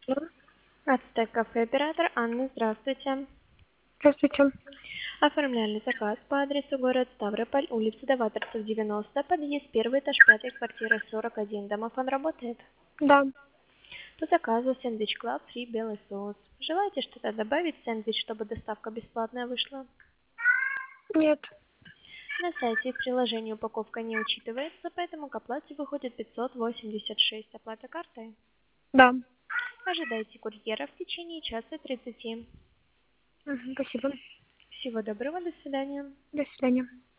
Ацтек кафе, оператор Анна, здравствуйте. Здравствуйте. Оформляли заказ по адресу город Ставрополь, улица Даваторцев, 90, подъезд, первый этаж, 5, квартира 41. Домофон работает? Да. По заказу сэндвич Club Free белый соус. Желаете что-то добавить в сэндвич, чтобы доставка бесплатная вышла? Нет. На сайте и в приложении упаковка не учитывается, поэтому к оплате выходит 586. Оплата картой. Да. Ожидайте курьера в течение часа 30. Спасибо. Всего доброго, до свидания. До свидания.